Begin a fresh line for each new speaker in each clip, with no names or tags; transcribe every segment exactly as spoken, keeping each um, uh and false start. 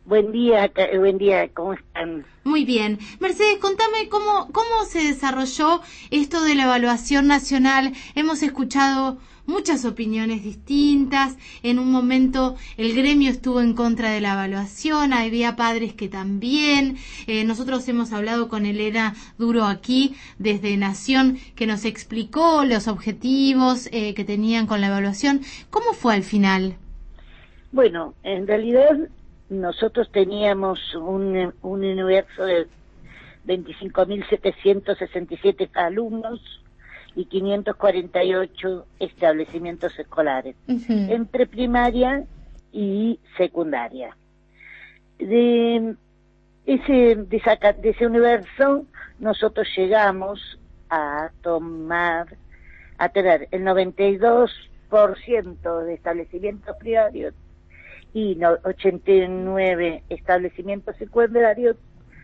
Buen día, ca- buen día, ¿cómo están?
Muy bien. Mercedes, contame cómo, cómo se desarrolló esto de la evaluación nacional. Hemos escuchado muchas opiniones distintas. En un momento el gremio estuvo en contra de la evaluación, había padres que también. Eh, nosotros hemos hablado con Elena Duro aquí desde Nación, que nos explicó los objetivos eh, que tenían con la evaluación. ¿Cómo fue al final?
Bueno, en realidad nosotros teníamos un, un universo de veinticinco mil setecientos sesenta y siete alumnos y quinientos cuarenta y ocho establecimientos escolares,
Uh-huh.
entre primaria y secundaria. De ese, de, esa, de ese universo nosotros llegamos a tomar, a tener el noventa y dos por ciento de establecimientos primarios y no, ochenta y nueve establecimientos secundarios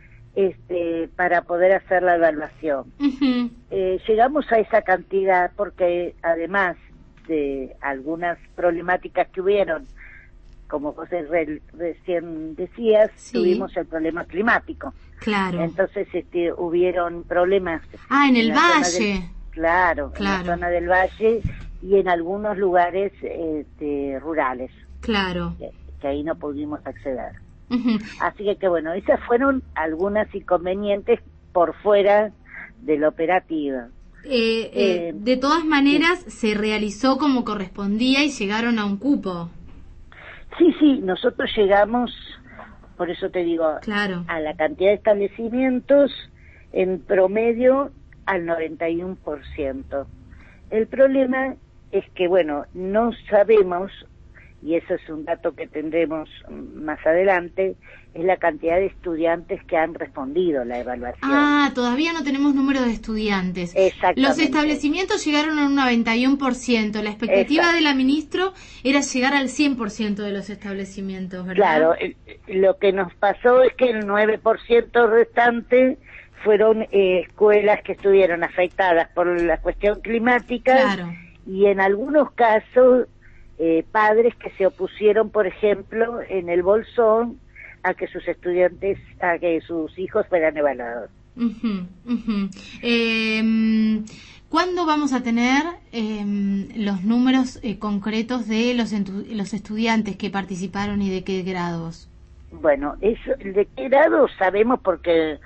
este, para poder hacer la evaluación.
Uh-huh.
Eh, llegamos a esa cantidad porque además de algunas problemáticas que hubieron, como vos re, recién decías,
Sí.
tuvimos el problema climático.
Claro.
Entonces este, hubieron problemas.
Ah, en el
en la zona
valle.
del, claro,
Claro.
en la zona del valle y en algunos lugares este, rurales.
Claro.
Que, que ahí no pudimos acceder.
Uh-huh.
Así que, que bueno, esas fueron algunas inconvenientes por fuera del operativo.
Eh, eh,
Eh,
de todas maneras,
sí.
se realizó como correspondía y llegaron a un cupo.
sí, sí, nosotros llegamos, por eso te digo,
Claro.
a la cantidad de establecimientos en promedio al noventa y uno por ciento. El problema es que, bueno, no sabemos, y eso es un dato que tendremos más adelante, es la cantidad de estudiantes que han respondido la evaluación.
Ah, todavía no tenemos número de estudiantes.
Exactamente.
Los establecimientos llegaron a un noventa y uno por ciento. La expectativa
Exacto.
de la ministra era llegar al cien por ciento de los establecimientos, ¿verdad?
Claro, lo que nos pasó es que el nueve por ciento restante fueron eh, escuelas que estuvieron afectadas por la cuestión climática.
Claro.
Y en algunos casos eh, padres que se opusieron, por ejemplo, en el Bolsón a que sus estudiantes, a que sus hijos fueran evaluados.
Uh-huh, uh-huh. Eh, ¿Cuándo vamos a tener eh, los números eh, concretos de los, los estudiantes que participaron y de qué grados?
Bueno, eso, de qué grado sabemos porque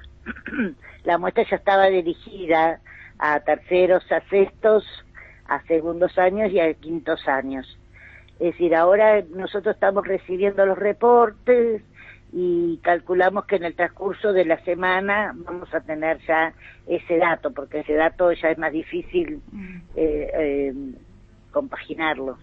la muestra ya estaba dirigida a terceros, a sextos, a segundos años y a quintos años. Es decir, ahora nosotros estamos recibiendo los reportes y calculamos que en el transcurso de la semana vamos a tener ya ese dato, porque ese dato ya es más difícil eh, eh, compaginarlo.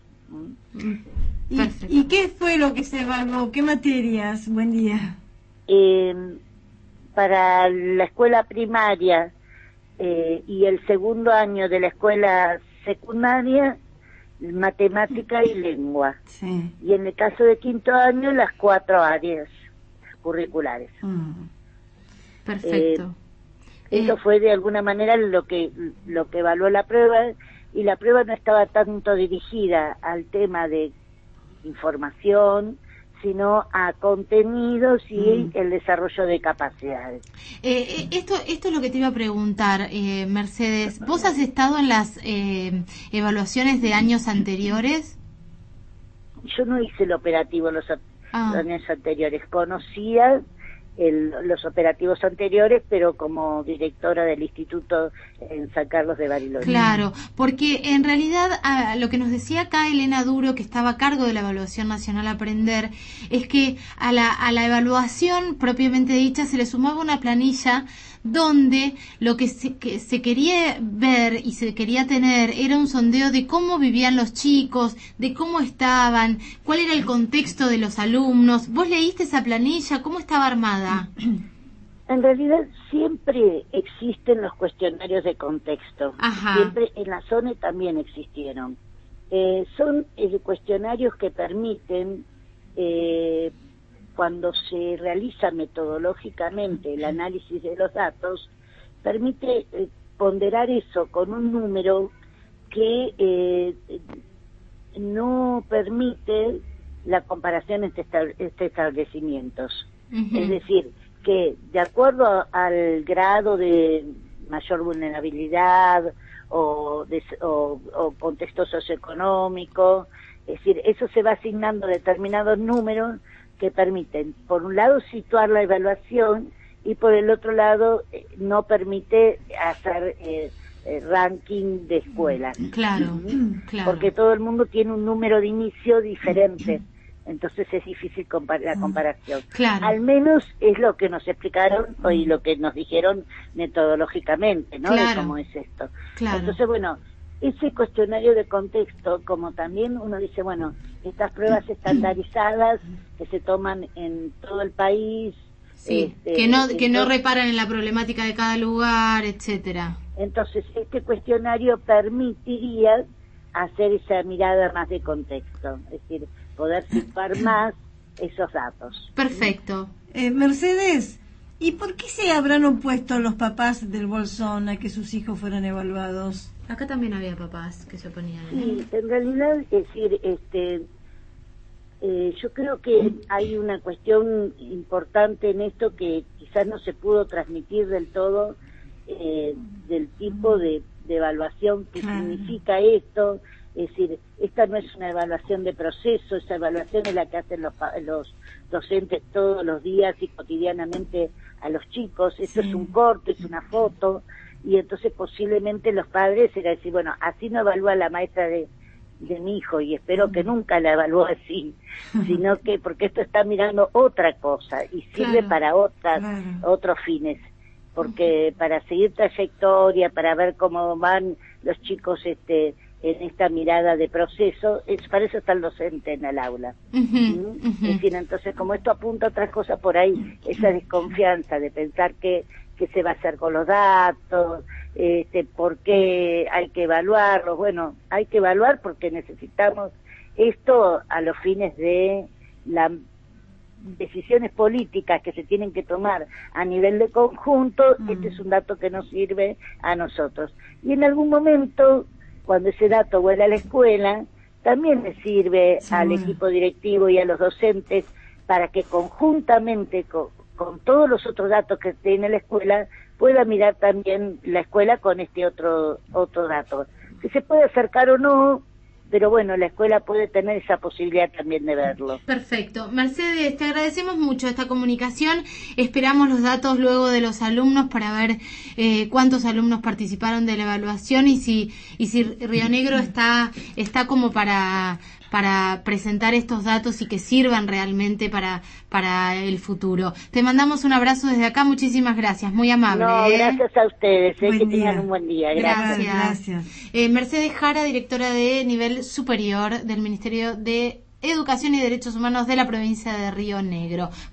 ¿Y, ¿Y qué fue lo que se evaluó? ¿Qué materias? Buen día.
Eh, para la escuela primaria eh, y el segundo año de la escuela secundaria, matemática y lengua.
Sí.
Y en el caso de quinto año, las cuatro áreas curriculares.
Mm.
Perfecto.
Eh, eso
eh.
fue de alguna manera lo que lo que evaluó la prueba, y la prueba no estaba tanto dirigida al tema de información, sino a contenidos y mm. el desarrollo de capacidades.
Eh, esto, esto es lo que te iba a preguntar, eh, Mercedes. ¿Vos has estado en las eh, evaluaciones de años anteriores?
Yo no hice el operativo los,
ah.
los años anteriores, conocía el, los operativos anteriores, pero como directora del instituto en San Carlos de Bariloche.
Claro, porque en realidad a, lo que nos decía acá Elena Duro, que estaba a cargo de la Evaluación Nacional Aprender, es que a la, a la evaluación propiamente dicha se le sumaba una planilla donde lo que se, que se quería ver y se quería tener era un sondeo de cómo vivían los chicos, de cómo estaban, cuál era el contexto de los alumnos. ¿Vos leíste esa planilla? ¿Cómo estaba armada?
En realidad siempre existen los cuestionarios de contexto.
Ajá.
Siempre en la zona también existieron. Eh, son eh, cuestionarios que permiten, eh, cuando se realiza metodológicamente el análisis de los datos, permite eh, ponderar eso con un número que eh, no permite la comparación entre, estab entre establecimientos.
Uh-huh.
Es decir, que de acuerdo a, al grado de mayor vulnerabilidad o, de, o, o contexto socioeconómico, es decir, eso se va asignando determinados números que permiten, por un lado, situar la evaluación y por el otro lado, eh, no permite hacer eh, eh, ranking de escuelas.
Claro,
¿sí?
claro.
Porque todo el mundo tiene un número de inicio diferente. Entonces es difícil compar la comparación.
Claro.
Al menos es lo que nos explicaron y lo que nos dijeron metodológicamente, ¿no?
Claro.
De cómo es esto.
Claro.
Entonces, bueno, ese cuestionario de contexto, como también uno dice, bueno, estas pruebas estandarizadas que se toman en todo el país.
Sí,
este,
que no que no
entonces,
reparan en la problemática de cada lugar, etcétera.
Entonces, este cuestionario permitiría hacer esa mirada más de contexto, es decir, poder situar más esos datos.
Perfecto.
Eh, Mercedes, ¿y por qué se habrán opuesto los papás del Bolsón a que sus hijos fueran evaluados?
Acá también había papás que se oponían.
Sí, en realidad, es decir, este, eh, yo creo que hay una cuestión importante en esto que quizás no se pudo transmitir del todo, eh, del tipo de, de evaluación que
Claro.
significa esto. Es decir, esta no es una evaluación de proceso, esa evaluación es la que hacen los, los docentes todos los días y cotidianamente a los chicos. Esto
Sí.
es un corte, es una foto, y entonces posiblemente los padres era decir, bueno, así no evalúa la maestra de, de mi hijo, y espero que nunca la evalúe así, sino que, porque esto está mirando otra cosa, y sirve
Claro.
para otras,
Claro.
otros fines, porque para seguir trayectoria, para ver cómo van los chicos este en esta mirada de proceso, es para eso está el docente en el aula.
Uh-huh,
¿Mm?
uh-huh.
Es decir, entonces como esto apunta a otras cosas por ahí, esa desconfianza de pensar que, que se va a hacer con los datos, este, por qué hay que evaluarlos. Bueno, hay que evaluar porque necesitamos esto a los fines de las decisiones políticas que se tienen que tomar a nivel de conjunto.
Mm.
Este es un dato que nos sirve a nosotros. Y en algún momento, cuando ese dato vuela a la escuela, también le sirve
Sí,
al
bueno.
equipo directivo y a los docentes para que conjuntamente con, con todos los otros datos que tiene la escuela pueda mirar también la escuela con este otro otro dato. Que se puede acercar o no, pero bueno, la escuela puede tener esa posibilidad también de verlo.
Perfecto. Mercedes, te agradecemos mucho esta comunicación. Esperamos los datos luego de los alumnos para ver eh, cuántos alumnos participaron de la evaluación y si y si Río Negro está está como para para presentar estos datos y que sirvan realmente para para el futuro. Te mandamos un abrazo desde acá. Muchísimas gracias. Muy amable.
No,
¿eh?
gracias a ustedes. Eh,
Buen
que
día.
tengan un buen día. Gracias.
Gracias.
Gracias.
Eh, Mercedes Jara, directora de nivel superior del Ministerio de Educación y Derechos Humanos de la provincia de Río Negro.